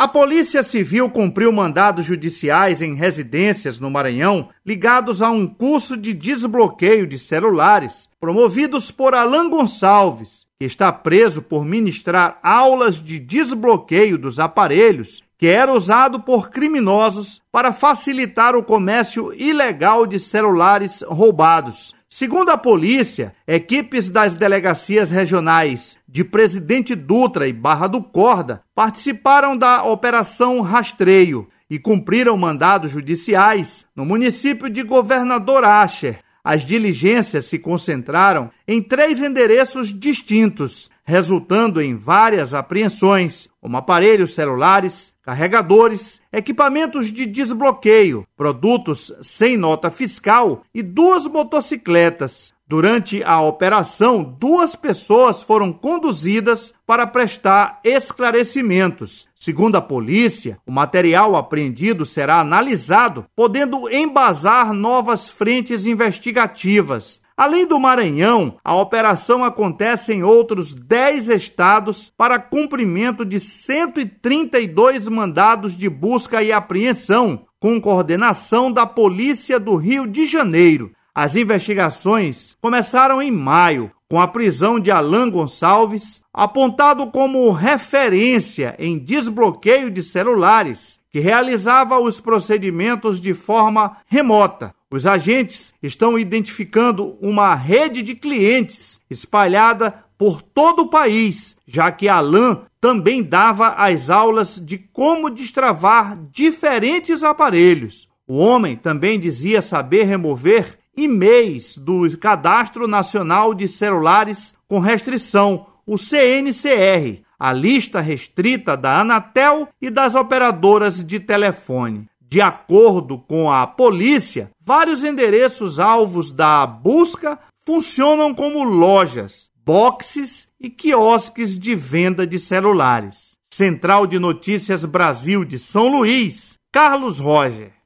A Polícia Civil cumpriu mandados judiciais em residências no Maranhão ligados a um curso de desbloqueio de celulares promovidos por Alan Gonçalves, que está preso por ministrar aulas de desbloqueio dos aparelhos que era usado por criminosos para facilitar o comércio ilegal de celulares roubados. Segundo a polícia, equipes das delegacias regionais de Presidente Dutra e Barra do Corda participaram da Operação Rastreio e cumpriram mandados judiciais no município de Governador Ascher. As diligências se concentraram em 3 endereços distintos, resultando em várias apreensões, como aparelhos celulares, carregadores, equipamentos de desbloqueio, produtos sem nota fiscal e 2 motocicletas. Durante a operação, 2 pessoas foram conduzidas para prestar esclarecimentos. Segundo a polícia, o material apreendido será analisado, podendo embasar novas frentes investigativas. Além do Maranhão, a operação acontece em outros 10 estados para cumprimento de 132 mandados de busca e apreensão, com coordenação da Polícia do Rio de Janeiro. As investigações começaram em maio, com a prisão de Alan Gonçalves, apontado como referência em desbloqueio de celulares, que realizava os procedimentos de forma remota. Os agentes estão identificando uma rede de clientes espalhada por todo o país, já que Alan também dava as aulas de como destravar diferentes aparelhos. O homem também dizia saber remover e-mails do Cadastro Nacional de Celulares com Restrição, o CNCR, a lista restrita da Anatel e das operadoras de telefone. De acordo com a polícia, vários endereços alvos da busca funcionam como lojas, boxes e quiosques de venda de celulares. Central de Notícias Brasil de São Luís, Carlos Roger.